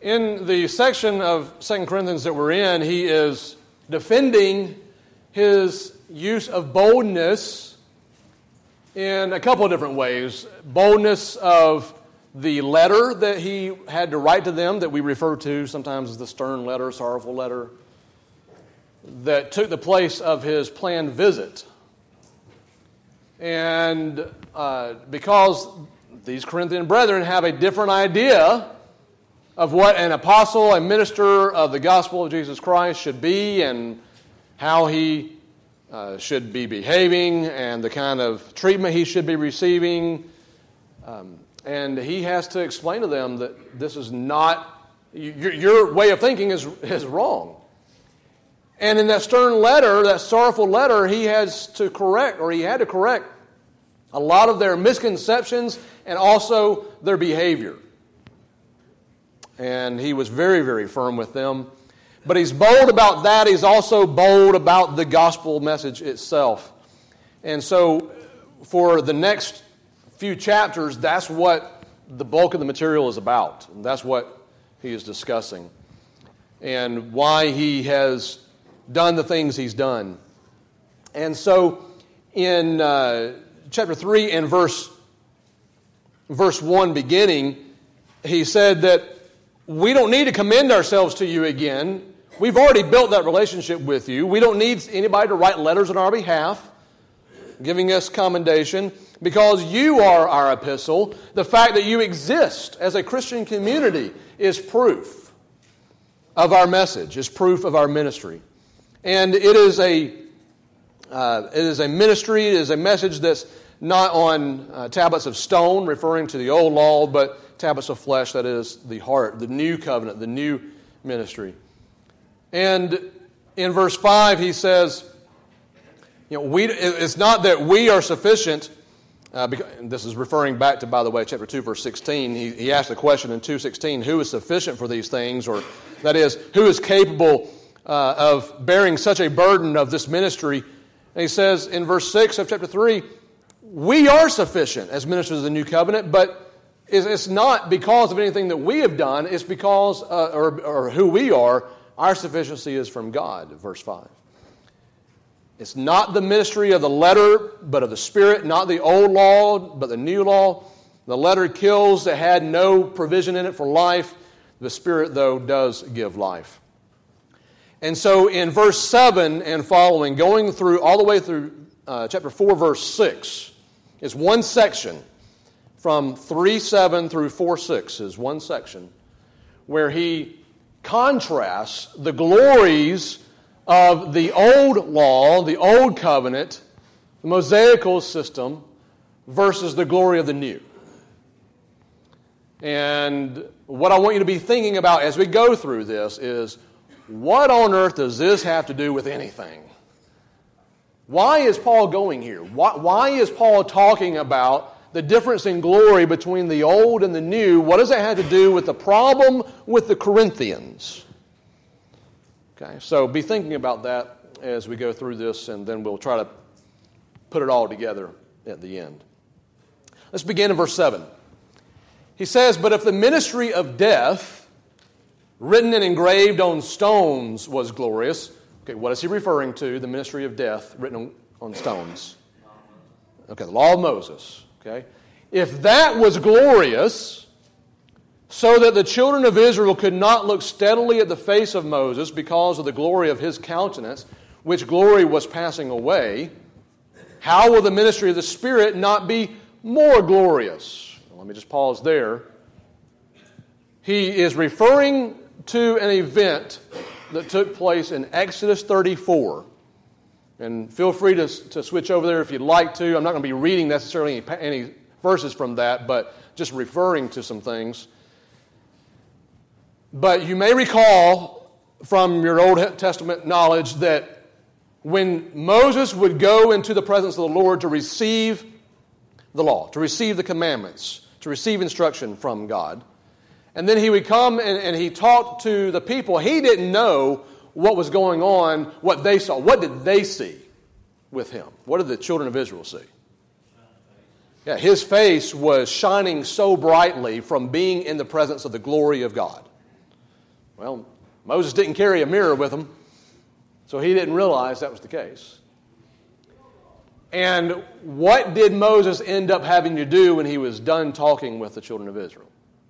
In the section of 2 Corinthians that we're in, he is defending his use of boldness in a couple of different ways. Boldness of the letter that he had to write to them, that we refer to sometimes as the stern letter, sorrowful letter, that took the place of his planned visit. And because these Corinthian brethren have a different idea of what an apostle, a minister of the gospel of Jesus Christ should be, and how he should be behaving, and the kind of treatment he should be receiving. And he has to explain to them that this is not, your way of thinking is wrong. And in that stern letter, that sorrowful letter, he had to correct a lot of their misconceptions and also their behavior. And he was very, very firm with them. But he's bold about that. He's also bold about the gospel message itself. And so for the next few chapters, that's what the bulk of the material is about. And that's what he is discussing. And why he has done the things he's done. And so in chapter 3 and verse 1 beginning, he said that we don't need to commend ourselves to you again. We've already built that relationship with you. We don't need anybody to write letters on our behalf, giving us commendation, because you are our epistle. The fact that you exist as a Christian community is proof of our message, is proof of our ministry. And it is a ministry, it is a message that's not on tablets of stone, referring to the old law, but tablets of flesh, that is the heart, the new covenant, the new ministry. And in verse 5, he says, it's not that we are sufficient, because, this is referring back to, by the way, chapter 2, verse 16. He asked the question in 2:16, who is sufficient for these things? Or that is, who is capable of bearing such a burden of this ministry? And he says in verse 6 of chapter 3, we are sufficient as ministers of the new covenant, but it's not because of anything that we have done. It's because, or who we are, our sufficiency is from God, verse 5. It's not the ministry of the letter, but of the Spirit, not the old law, but the new law. The letter kills, it had no provision in it for life. The Spirit, though, does give life. And so in verse 7 and following, going through all the way through chapter 4, verse 6, is one section. From 3:7 through 4:6 is one section where he contrasts the glories of the old law, the old covenant, the Mosaical system, versus the glory of the new. And what I want you to be thinking about as we go through this is, what on earth does this have to do with anything? Why is Paul going here? Why is Paul talking about the difference in glory between the old and the new? What does that have to do with the problem with the Corinthians? Okay, so be thinking about that as we go through this, and then we'll try to put it all together at the end. Let's begin in verse 7. He says, but if the ministry of death, written and engraved on stones, was glorious. Okay, what is he referring to? The ministry of death, written on stones. Okay, the law of Moses. Okay, if that was glorious, so that the children of Israel could not look steadily at the face of Moses because of the glory of his countenance, which glory was passing away, how will the ministry of the Spirit not be more glorious? Well, let me just pause there. He is referring to an event that took place in Exodus 34. And feel free to switch over there if you'd like to. I'm not going to be reading necessarily any verses from that, but just referring to some things. But you may recall from your Old Testament knowledge that when Moses would go into the presence of the Lord to receive the law, to receive the commandments, to receive instruction from God, and then he would come and he talked to the people, he didn't know what was going on, what they saw. What did they see with him? What did the children of Israel see? Yeah, his face was shining so brightly from being in the presence of the glory of God. Well, Moses didn't carry a mirror with him, so he didn't realize that was the case. And what did Moses end up having to do when he was done talking with the children of Israel?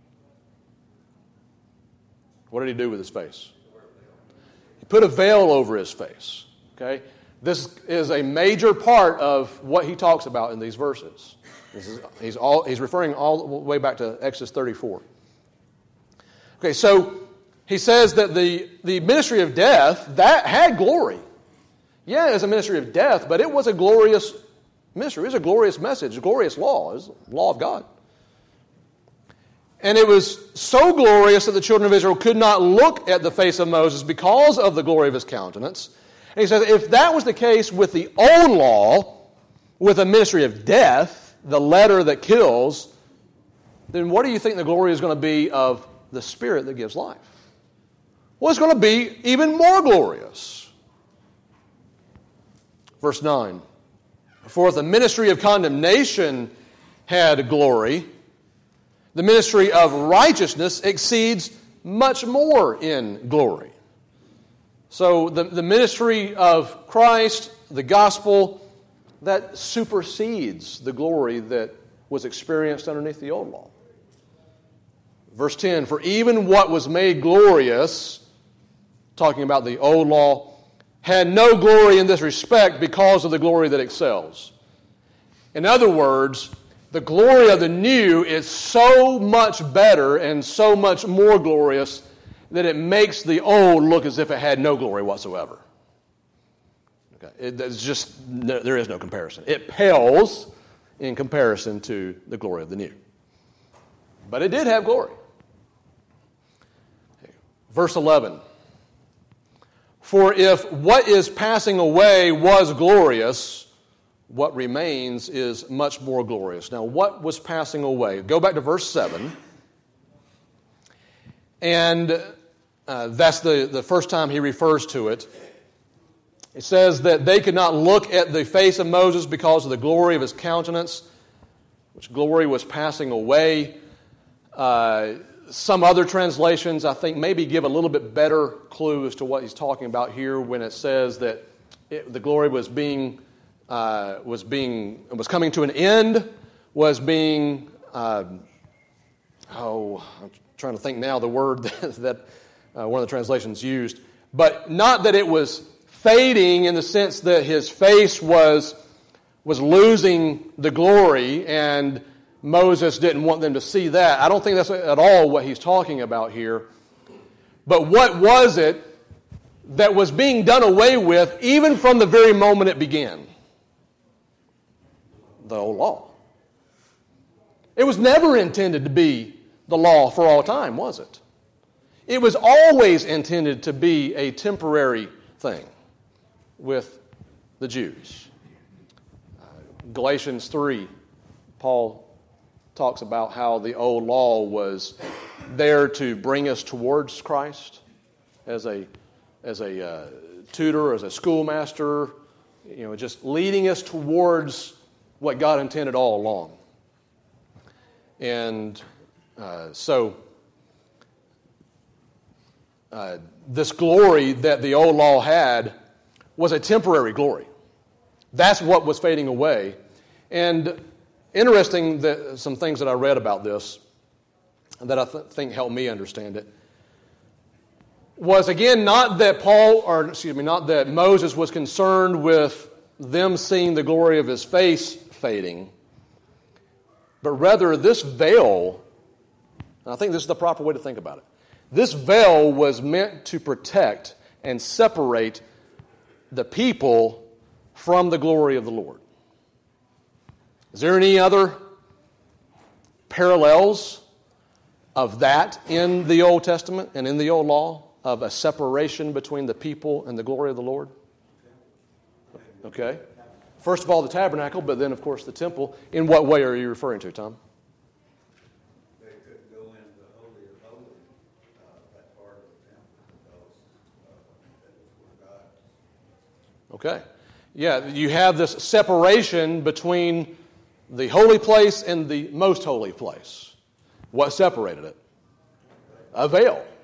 What did he do with his face? He put a veil over his face. Okay? This is a major part of what he talks about in these verses. He's referring all the way back to Exodus 34. Okay, so he says that the ministry of death, that had glory. Yeah, it was a ministry of death, but it was a glorious ministry. It was a glorious message, a glorious law. It was the law of God. And it was so glorious that the children of Israel could not look at the face of Moses because of the glory of his countenance. And he says, if that was the case with the old law, with a ministry of death, the letter that kills, then what do you think the glory is going to be of the Spirit that gives life? Well, it's going to be even more glorious. Verse 9, for if the ministry of condemnation had glory, the ministry of righteousness exceeds much more in glory. So the ministry of Christ, the gospel, that supersedes the glory that was experienced underneath the old law. Verse 10, for even what was made glorious, talking about the old law, had no glory in this respect because of the glory that excels. In other words, the glory of the new is so much better and so much more glorious that it makes the old look as if it had no glory whatsoever. Okay. It's just, there is no comparison. It pales in comparison to the glory of the new. But it did have glory. Verse 11. For if what is passing away was glorious, what remains is much more glorious. Now, what was passing away? Go back to verse 7. And that's the first time he refers to it. It says that they could not look at the face of Moses because of the glory of his countenance, which glory was passing away. Some other translations, I think, maybe give a little bit better clue as to what he's talking about here when it says that the glory was coming to an end, was being, I'm trying to think now the word that one of the translations used, but not that it was fading in the sense that his face was losing the glory and Moses didn't want them to see that. I don't think that's at all what he's talking about here. But what was it that was being done away with even from the very moment it began? The old law. It was never intended to be the law for all time, was it? It was always intended to be a temporary thing with the Jews. Galatians 3, Paul talks about how the old law was there to bring us towards Christ as a tutor, as a schoolmaster, just leading us towards what God intended all along. And so this glory that the old law had was a temporary glory. That's what was fading away. And interesting that some things that I read about this that I think helped me understand it was, again, not that Moses was concerned with them seeing the glory of his face fading, but rather this veil, and I think this is the proper way to think about it, this veil was meant to protect and separate the people from the glory of the Lord. Is there any other parallels of that in the Old Testament and in the Old Law, of a separation between the people and the glory of the Lord? Okay. First of all, the tabernacle, but then, of course, the temple. In what way are you referring to, Tom? They couldn't go into the Holy of Holies, that part of the temple, because that was for God. Okay. Yeah, you have this separation between the holy place and the most holy place. What separated it? A veil.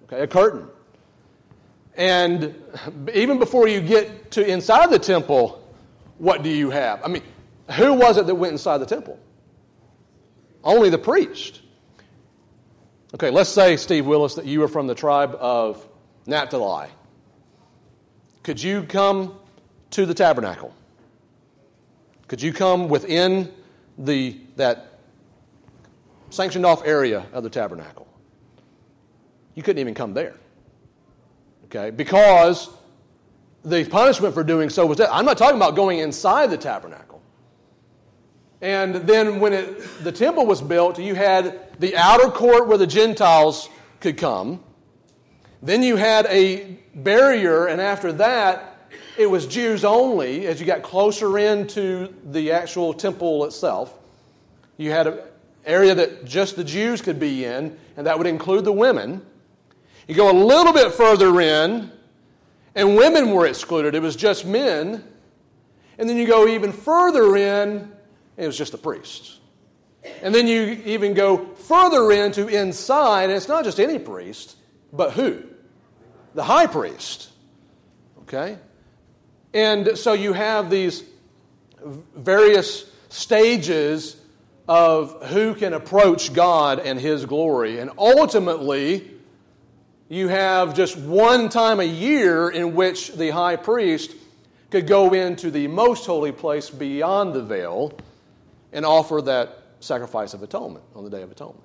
Okay, a curtain. And even before you get to inside the temple, what do you have? I mean, who was it that went inside the temple? Only the priest. Okay, let's say, Steve Willis, that you are from the tribe of Naphtali. Could you come to the tabernacle? Could you come within that sanctioned off area of the tabernacle? You couldn't even come there. Okay, because the punishment for doing so was death. I'm not talking about going inside the tabernacle. And then when the temple was built, you had the outer court where the Gentiles could come. Then you had a barrier, and after that, it was Jews only. As you got closer into the actual temple itself, you had an area that just the Jews could be in, and that would include the women. You go a little bit further in, and women were excluded. It was just men. And then you go even further in, it was just the priests. And then you even go further into inside, and it's not just any priest, but who? The high priest. Okay? And so you have these various stages of who can approach God and His glory. And ultimately, you have just one time a year in which the high priest could go into the most holy place beyond the veil and offer that sacrifice of atonement on the Day of Atonement.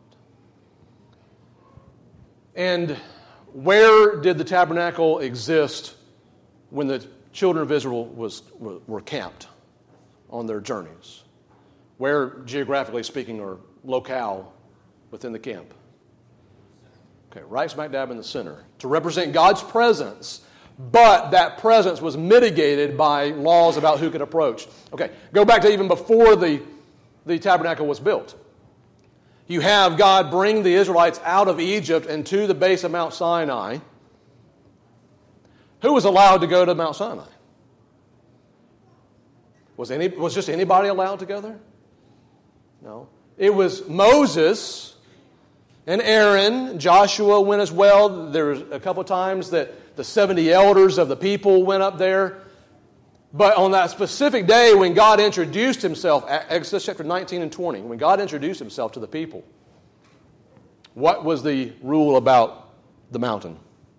And where did the tabernacle exist when the children of Israel were camped on their journeys? Where, geographically speaking, or locale within the camp? Okay, right smack dab in the center. To represent God's presence, but that presence was mitigated by laws about who could approach. Okay, go back to even before the tabernacle was built. You have God bring the Israelites out of Egypt and to the base of Mount Sinai. Who was allowed to go to Mount Sinai? Was just anybody allowed to go there? No. It was Moses and Aaron. Joshua went as well. There was a couple times that the 70 elders of the people went up there. But on that specific day when God introduced Himself, Exodus chapter 19 and 20, when God introduced Himself to the people, what was the rule about the mountain?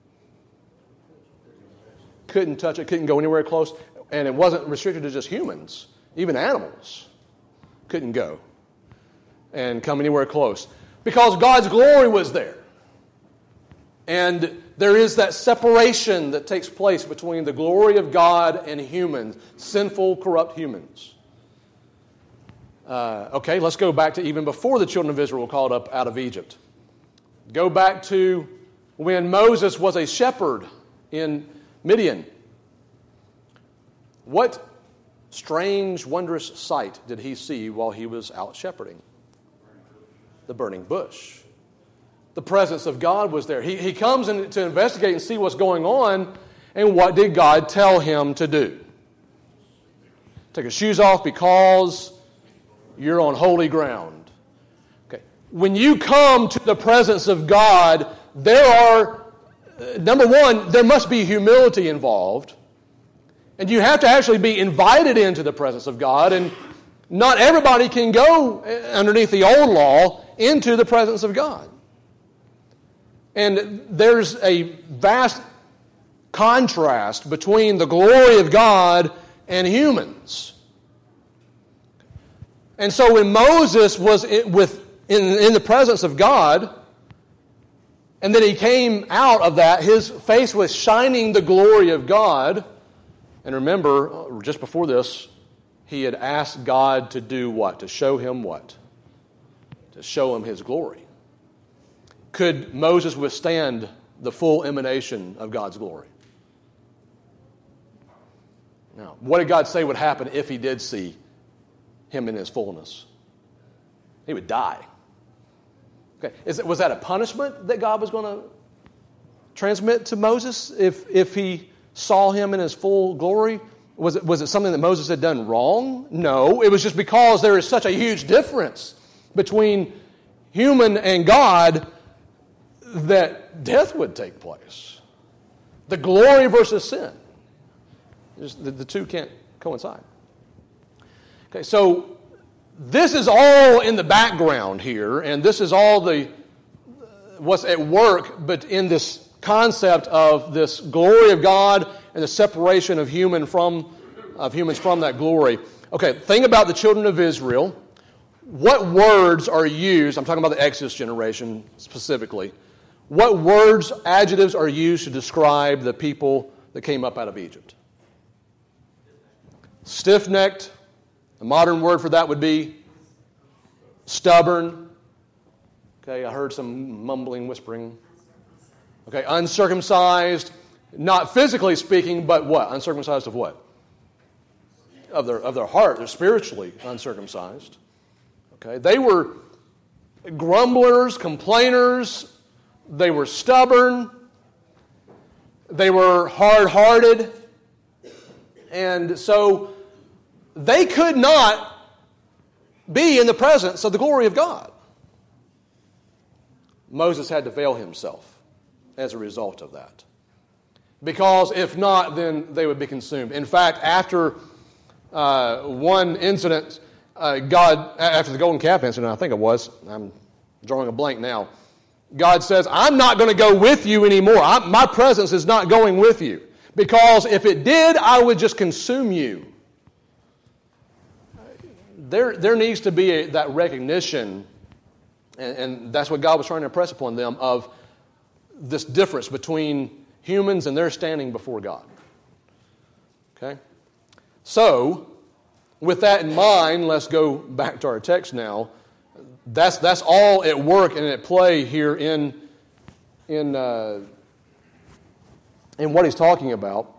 Couldn't touch it, couldn't go anywhere close. And it wasn't restricted to just humans. Even animals couldn't go and come anywhere close. Because God's glory was there. And there is that separation that takes place between the glory of God and humans, sinful, corrupt humans. Okay, let's go back to even before the children of Israel were called up out of Egypt. Go back to when Moses was a shepherd in Midian. What strange, wondrous sight did he see while he was out shepherding? The burning bush. The presence of God was there. He comes in to investigate and see what's going on, and what did God tell him to do? Take your shoes off because you're on holy ground. Okay. When you come to the presence of God, there are, number one, there must be humility involved. And you have to actually be invited into the presence of God, and not everybody can go underneath the old law into the presence of God. And there's a vast contrast between the glory of God and humans. And so when Moses was in the presence of God, and then he came out of that, his face was shining the glory of God. And remember, just before this, he had asked God to do what? To show him what? To show him His glory. Could Moses withstand the full emanation of God's glory? Now, what did God say would happen if he did see him in his fullness? He would die. Okay, was that a punishment that God was going to transmit to Moses if he saw him in his full glory? Was it something that Moses had done wrong? No, it was just because there is such a huge difference between human and God. that death would take place. The glory versus sin. The two can't coincide. Okay, so this is all in the background here, and this is all what's at work, but in this concept of this glory of God and the separation of humans from that glory. Okay, think about the children of Israel. What words are used? I'm talking about the Exodus generation specifically. What words, adjectives are used to describe the people that came up out of Egypt? Stiff-necked. A modern word for that would be stubborn. Okay, I heard some mumbling, whispering. Okay, uncircumcised. Not physically speaking, but what? Uncircumcised of what? Of their heart. They're spiritually uncircumcised. Okay, they were grumblers, complainers. They were stubborn. They were hard-hearted. And so they could not be in the presence of the glory of God. Moses had to veil himself as a result of that. Because if not, then they would be consumed. In fact, after one incident, God, after the golden calf incident, I think it was, I'm drawing a blank now, God says, I'm not going to go with you anymore. My presence is not going with you. Because if it did, I would just consume you. There needs to be that recognition, and that's what God was trying to impress upon them, of this difference between humans and their standing before God. Okay? So, with that in mind, let's go back to our text now. That's all at work and at play here in what he's talking about.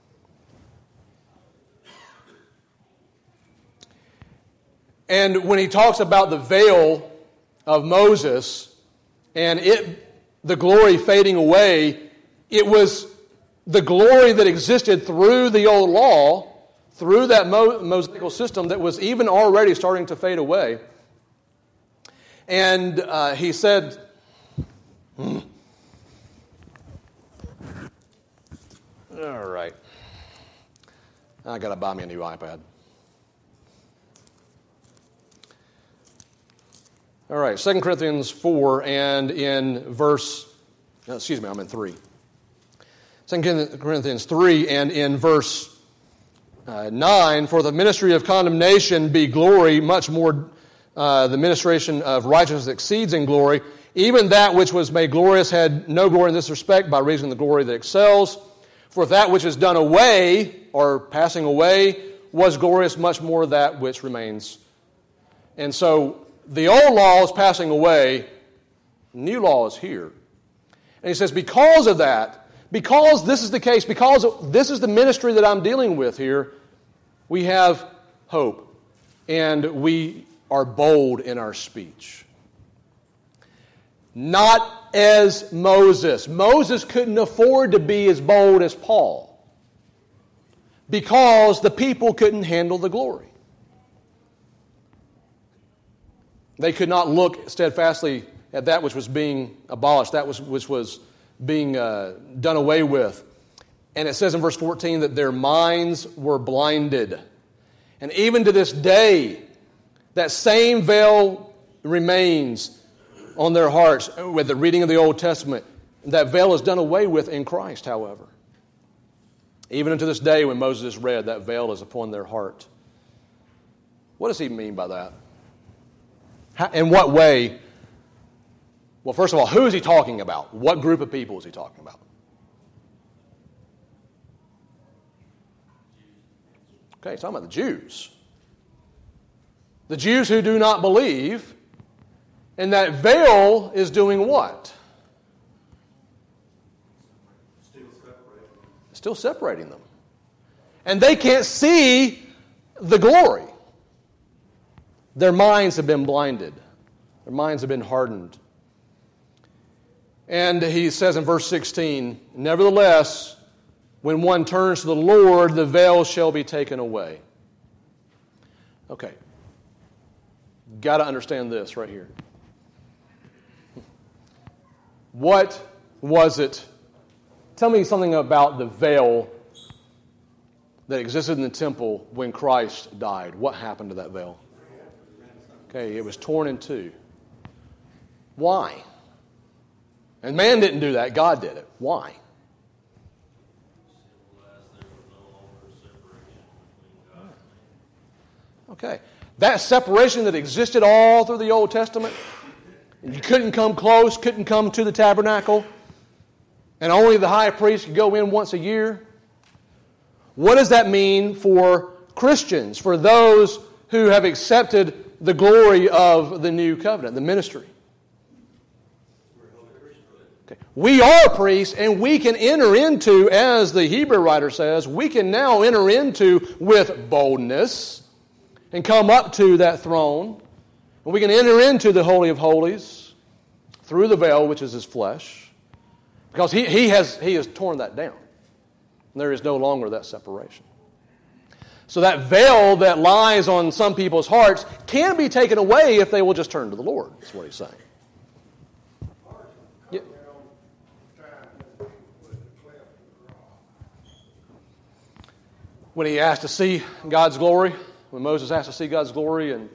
And when he talks about the veil of Moses and the glory fading away, it was the glory that existed through the old law, through that Mosaical system that was even already starting to fade away. And he said, all right, I got to buy me a new iPad. All right, 2 Corinthians 4 and in verse, I'm in 3. 2 Corinthians 3 and in verse 9, for the ministry of condemnation be glory, much more the ministration of righteousness exceeds in glory. Even that which was made glorious had no glory in this respect by reason of the glory that excels. For if that which is done away, or passing away, was glorious, much more that which remains. And so the old law is passing away, new law is here. And he says, because of that, because this is the case, because this is the ministry that I'm dealing with here, we have hope. And we are bold in our speech. Not as Moses. Moses couldn't afford to be as bold as Paul because the people couldn't handle the glory. They could not look steadfastly at that which was being abolished, that which was being done away with. And it says in verse 14 that their minds were blinded. And even to this day, that same veil remains on their hearts with the reading of the Old Testament. That veil is done away with in Christ, however. Even unto this day, when Moses is read, that veil is upon their heart. What does he mean by that? In what way? Well, first of all, who is he talking about? What group of people is he talking about? Okay, he's talking about the Jews. The Jews who do not believe, and that veil is doing what? Still separating them. And they can't see the glory. Their minds have been blinded. Their minds have been hardened. And he says in verse 16, nevertheless, when one turns to the Lord, the veil shall be taken away. Okay. Got to understand this right here. What was it? Tell me something about the veil that existed in the temple when Christ died. What happened to that veil? Okay, it was torn in two. Why? And man didn't do that. God did it. Why? Okay. That separation that existed all through the Old Testament, and you couldn't come close, couldn't come to the tabernacle, and only the high priest could go in once a year. What does that mean for Christians, for those who have accepted the glory of the new covenant, the ministry? Okay. We are priests, and we can enter into, as the Hebrew writer says, we can now enter into with boldness and come up to that throne. And we can enter into the Holy of Holies through the veil, which is His flesh, because He has torn that down. And there is no longer that separation. So that veil that lies on some people's hearts can be taken away if they will just turn to the Lord. That's what he's saying. Yeah. When he asked to see God's glory, when Moses asked to see God's glory, and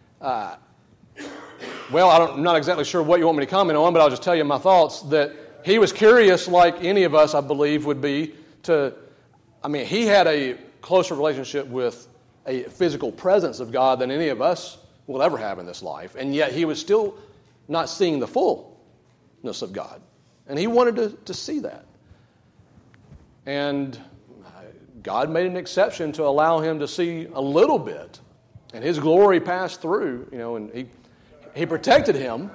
I'm not exactly sure what you want me to comment on, but I'll just tell you my thoughts, that he was curious, like any of us, I believe, would be, he had a closer relationship with a physical presence of God than any of us will ever have in this life, and yet he was still not seeing the fullness of God. And he wanted to see that. And God made an exception to allow him to see a little bit. And his glory passed through, and he protected him.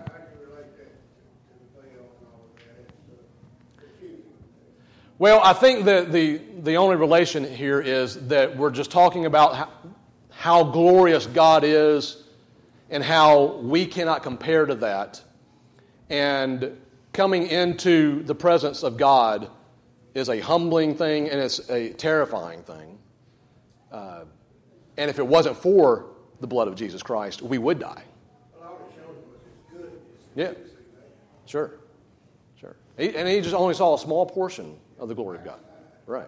Well, I think that the only relation here is that we're just talking about how glorious God is and how we cannot compare to that. And coming into the presence of God is a humbling thing, and it's a terrifying thing. And if it wasn't for the blood of Jesus Christ, we would die. Yeah, sure. And he just only saw a small portion of the glory of God. Right.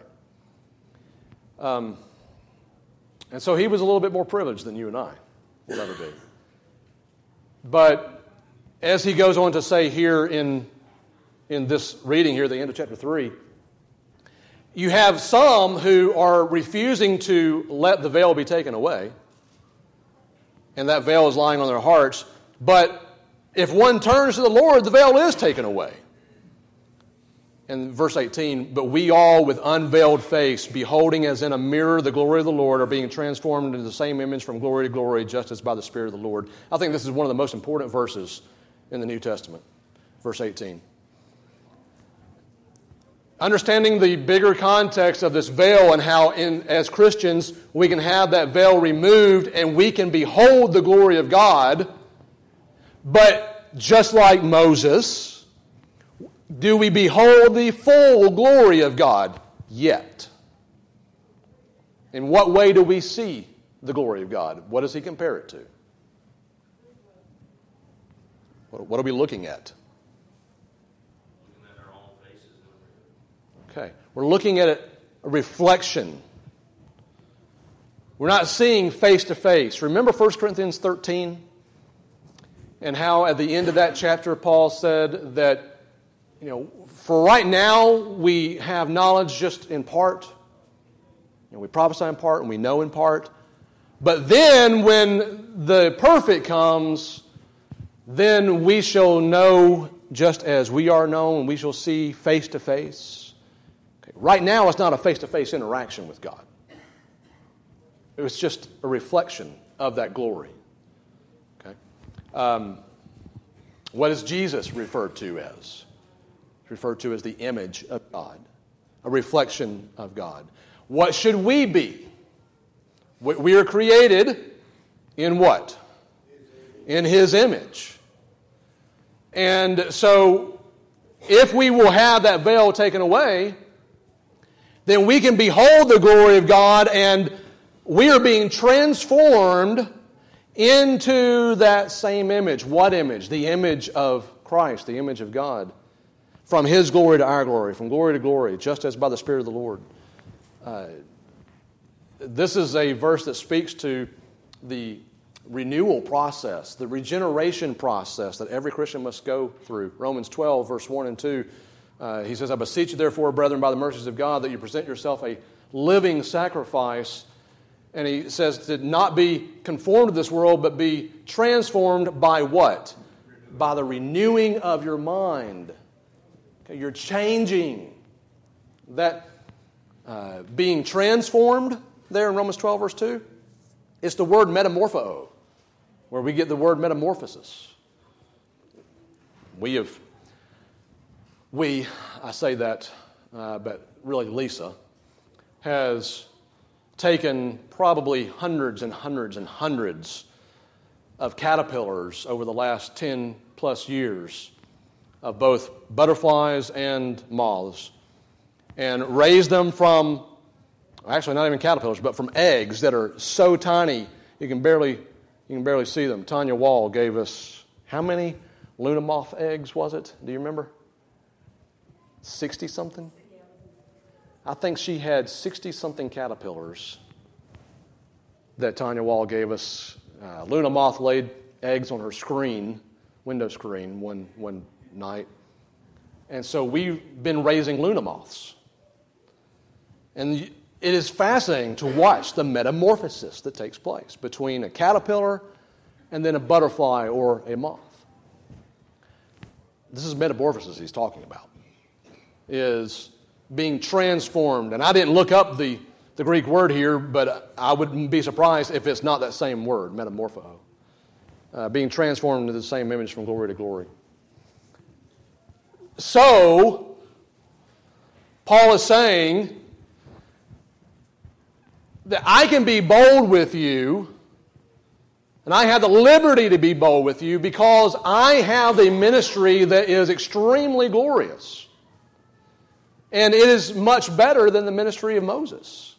And so he was a little bit more privileged than you and I will ever be. But as he goes on to say here in this reading here, the end of chapter 3, you have some who are refusing to let the veil be taken away, and that veil is lying on their hearts. But if one turns to the Lord, the veil is taken away. And verse 18, but we all with unveiled face, beholding as in a mirror the glory of the Lord, are being transformed into the same image from glory to glory, just as by the Spirit of the Lord. I think this is one of the most important verses in the New Testament. Verse 18. Understanding the bigger context of this veil and how, as Christians, we can have that veil removed and we can behold the glory of God. But just like Moses, do we behold the full glory of God yet? In what way do we see the glory of God? What does He compare it to? What are we looking at? Okay, we're looking at a reflection. We're not seeing face to face. Remember 1 Corinthians 13? And how at the end of that chapter Paul said that, for right now we have knowledge just in part. We prophesy in part and we know in part. But then when the perfect comes, then we shall know just as we are known, we shall see face to face. Right now, it's not a face-to-face interaction with God. It was just a reflection of that glory. Okay. What is Jesus referred to as? It's referred to as the image of God, a reflection of God. What should we be? We are created in what? In His image. And so, if we will have that veil taken away, then we can behold the glory of God, and we are being transformed into that same image. What image? The image of Christ, the image of God. from His glory to our glory, from glory to glory, just as by the Spirit of the Lord. This is a verse that speaks to the renewal process, the regeneration process that every Christian must go through. Romans 12, verse 1 and 2, he says, I beseech you therefore, brethren, by the mercies of God, that you present yourself a living sacrifice. And he says to not be conformed to this world, but be transformed by what? By the renewing of your mind. Okay, you're changing. That being transformed there in Romans 12, verse 2, it's the word metamorpho, where we get the word metamorphosis. I say that, but really Lisa has taken probably hundreds and hundreds and hundreds of caterpillars over the last 10 plus years of both butterflies and moths and raised them from, actually not even caterpillars, but from eggs that are so tiny you can barely see them. Tanya Wall gave us, how many Luna moth eggs was it? Do you remember? 60-something? I think she had 60-something caterpillars that Tanya Wall gave us. Luna moth laid eggs on her window screen, one night. And so we've been raising Luna moths. And it is fascinating to watch the metamorphosis that takes place between a caterpillar and then a butterfly or a moth. This is metamorphosis he's talking about, is being transformed. And I didn't look up the Greek word here, but I wouldn't be surprised if it's not that same word, metamorpho. Being transformed into the same image from glory to glory. So, Paul is saying that I can be bold with you, and I have the liberty to be bold with you because I have a ministry that is extremely glorious. And it is much better than the ministry of Moses.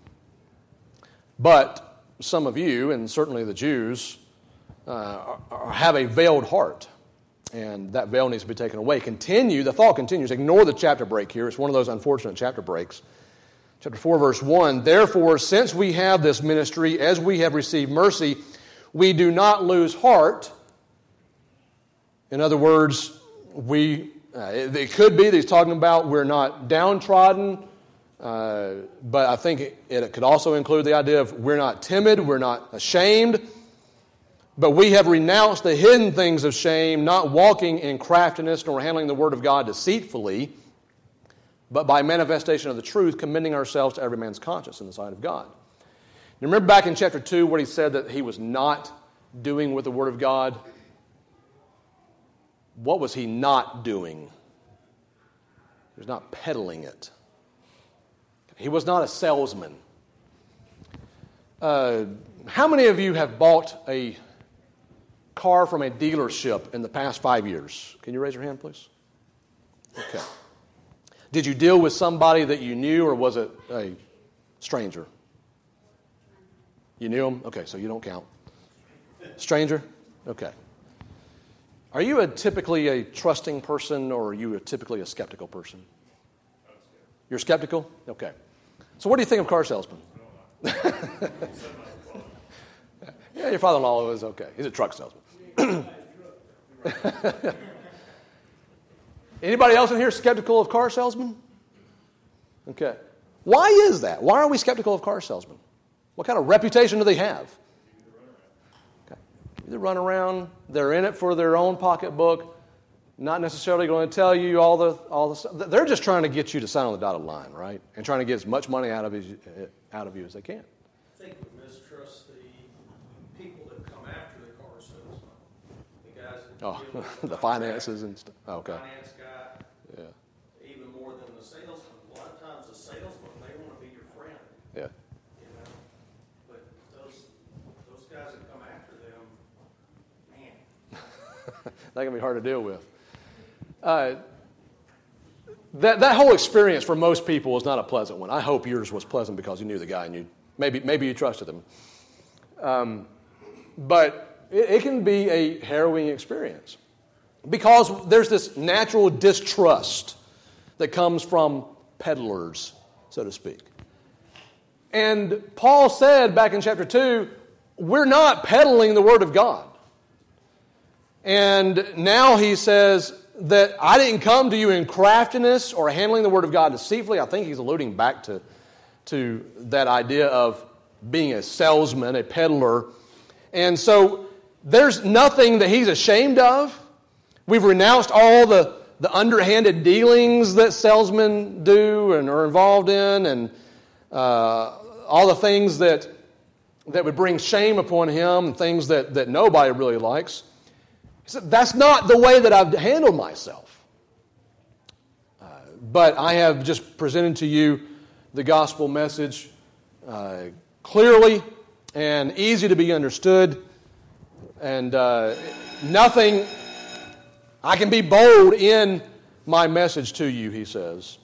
But some of you, and certainly the Jews, have a veiled heart. And that veil needs to be taken away. The thought continues. Ignore the chapter break here. It's one of those unfortunate chapter breaks. Chapter 4, verse 1, therefore, since we have this ministry, as we have received mercy, we do not lose heart. In other words, it could be that he's talking about we're not downtrodden, but I think it could also include the idea of we're not timid, we're not ashamed, but we have renounced the hidden things of shame, not walking in craftiness nor handling the word of God deceitfully, but by manifestation of the truth, commending ourselves to every man's conscience in the sight of God. You remember back in chapter 2 where he said that he was not doing with the word of God? What was he not doing? He was not peddling it. He was not a salesman. How many of you have bought a car from a dealership in the past 5 years? Can you raise your hand, please? Okay. Did you deal with somebody that you knew, or was it a stranger? You knew him? Okay, so you don't count. Stranger? Okay. Are you typically a trusting person, or are you typically a skeptical person? You're skeptical? Okay. So what do you think of car salesmen? Yeah, your father-in-law is okay. He's a truck salesman. Anybody else in here skeptical of car salesmen? Okay. Why is that? Why are we skeptical of car salesmen? What kind of reputation do they have? Okay. They run around. They're in it for their own pocketbook. Not necessarily going to tell you all the stuff. They're just trying to get you to sign on the dotted line, right? And trying to get as much money out of you as they can. I think we mistrust the people that come after the car salesman. The guys that deal with the finances and stuff. Okay. Finance guy. Yeah. Even more than the salesman. A lot of times the salesman, they want to be your friend. Yeah. You know. But those guys that come after them, man. That can be hard to deal with. That whole experience for most people is not a pleasant one. I hope yours was pleasant because you knew the guy and maybe you trusted him. But it can be a harrowing experience. Because there's this natural distrust that comes from peddlers, so to speak. And Paul said back in chapter 2, we're not peddling the Word of God. And now he says that I didn't come to you in craftiness or handling the Word of God deceitfully. I think he's alluding back to that idea of being a salesman, a peddler. And so there's nothing that he's ashamed of. We've renounced all the underhanded dealings that salesmen do and are involved in, and all the things that would bring shame upon him, and things that nobody really likes. He said, that's not the way that I've handled myself. But I have just presented to you the gospel message clearly and easy to be understood. And nothing, I can be bold in my message to you, he says.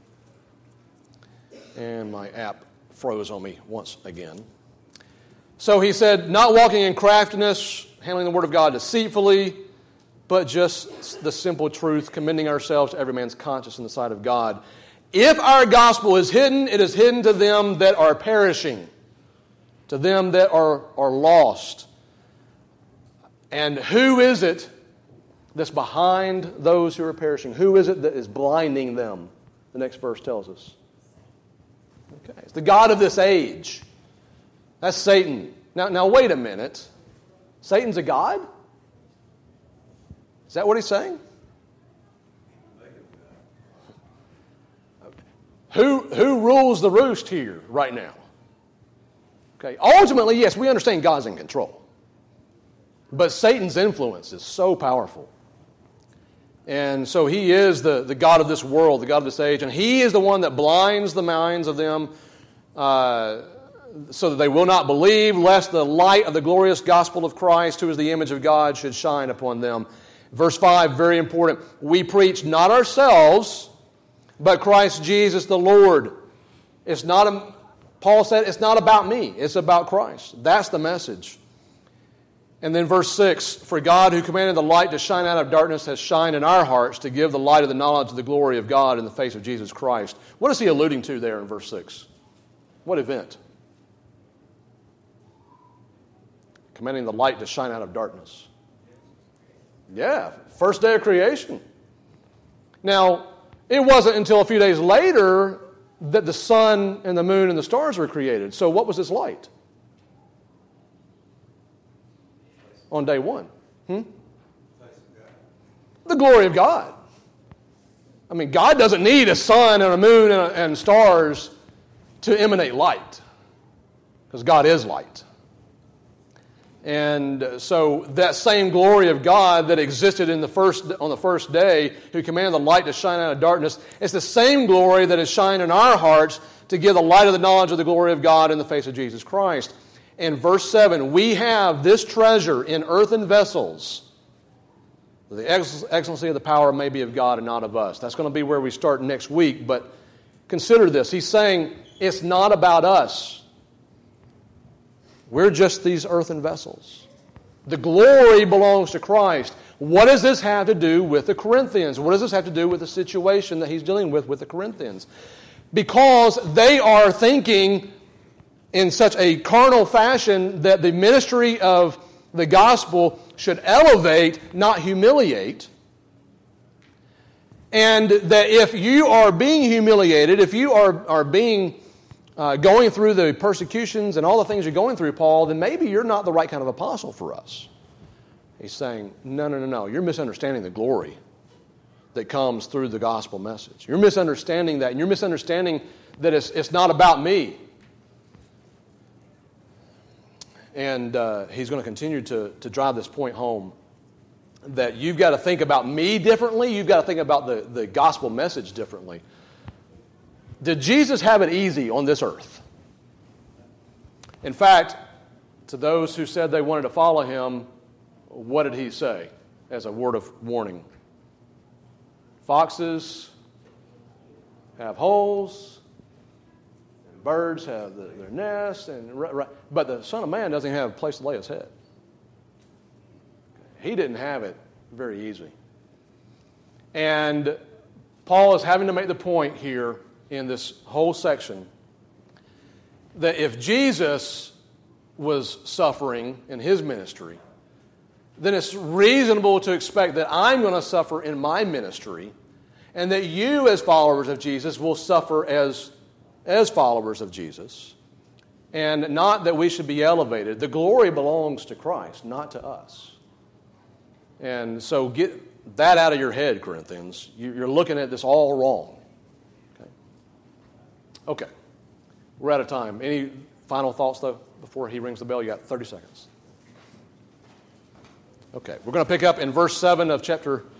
And my app froze on me once again. So he said, not walking in craftiness, handling the Word of God deceitfully, but just the simple truth, commending ourselves to every man's conscience in the sight of God. If our gospel is hidden, it is hidden to them that are perishing, to them that are lost. And who is it that's behind those who are perishing? Who is it that is blinding them? The next verse tells us. Okay, it's the god of this age. That's Satan. Now wait a minute. Satan's a god? Is that what he's saying? Who rules the roost here right now? Okay, ultimately, yes, we understand God's in control. But Satan's influence is so powerful. And so he is the god of this world, the god of this age, and he is the one that blinds the minds of them so that they will not believe, lest the light of the glorious gospel of Christ, who is the image of God, should shine upon them. Verse 5, very important. We preach not ourselves, but Christ Jesus the Lord. It's not, Paul said, it's not about me. It's about Christ. That's the message. And then verse 6, for God who commanded the light to shine out of darkness has shined in our hearts to give the light of the knowledge of the glory of God in the face of Jesus Christ. What is he alluding to there in verse 6? What event? Commanding the light to shine out of darkness. Yeah, first day of creation. Now, it wasn't until a few days later that the sun and the moon and the stars were created. So what was this light? On day one. The glory of God. I mean, God doesn't need a sun and a moon and stars to emanate light. Because God is light. And so that same glory of God that existed on the first day, who commanded the light to shine out of darkness, it's the same glory that has shined in our hearts to give the light of the knowledge of the glory of God in the face of Jesus Christ. In verse 7, we have this treasure in earthen vessels. The excellency of the power may be of God and not of us. That's going to be where we start next week. But consider this. He's saying it's not about us. We're just these earthen vessels. The glory belongs to Christ. What does this have to do with the Corinthians? What does this have to do with the situation that he's dealing with the Corinthians? Because they are thinking in such a carnal fashion that the ministry of the gospel should elevate, not humiliate. And that if you are being humiliated, if you are being going through the persecutions and all the things you're going through, Paul, then maybe you're not the right kind of apostle for us. He's saying, no. You're misunderstanding the glory that comes through the gospel message. You're misunderstanding that, and you're misunderstanding that it's not about me. And he's going to continue to drive this point home, that you've got to think about me differently. You've got to think about the gospel message differently. Did Jesus have it easy on this earth? In fact, to those who said they wanted to follow him, what did he say as a word of warning? Foxes have holes, and birds have their nests, but the Son of Man doesn't have a place to lay his head. He didn't have it very easy. And Paul is having to make the point here in this whole section that if Jesus was suffering in his ministry, then it's reasonable to expect that I'm going to suffer in my ministry, and that you as followers of Jesus will suffer as followers of Jesus, and not that we should be elevated. The glory belongs to Christ, not to us. And so get that out of your head, Corinthians. You're looking at this all wrong. Okay. We're out of time. Any final thoughts, though, before he rings the bell? You got 30 seconds. Okay. We're going to pick up in verse 7 of chapter